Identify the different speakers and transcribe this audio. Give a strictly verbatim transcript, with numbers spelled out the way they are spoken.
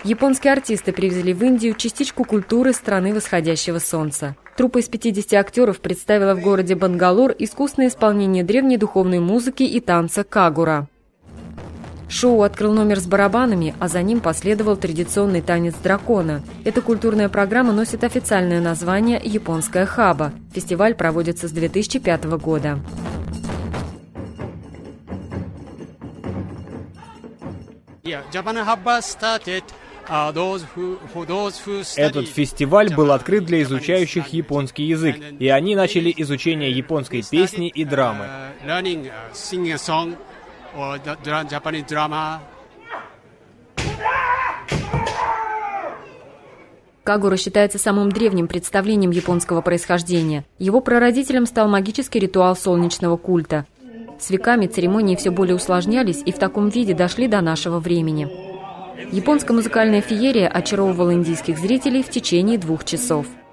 Speaker 1: Японские артисты привезли в Индию частичку культуры страны восходящего солнца. Труппа из пятидесяти актеров представила в городе Бангалор искусное исполнение древней духовной музыки и танца кагура. Шоу открыл номер с барабанами, а за ним последовал традиционный танец дракона. Эта культурная программа носит официальное название «Японская хаба». Фестиваль проводится с две тысячи пятого года.
Speaker 2: Этот фестиваль был открыт для изучающих японский язык, и они начали изучение японской песни и драмы.
Speaker 1: Кагура считается самым древним представлением японского происхождения. Его прародителем стал магический ритуал солнечного культа. С веками церемонии все более усложнялись и в таком виде дошли до нашего времени. Японская музыкальная феерия очаровывала индийских зрителей в течение двух часов.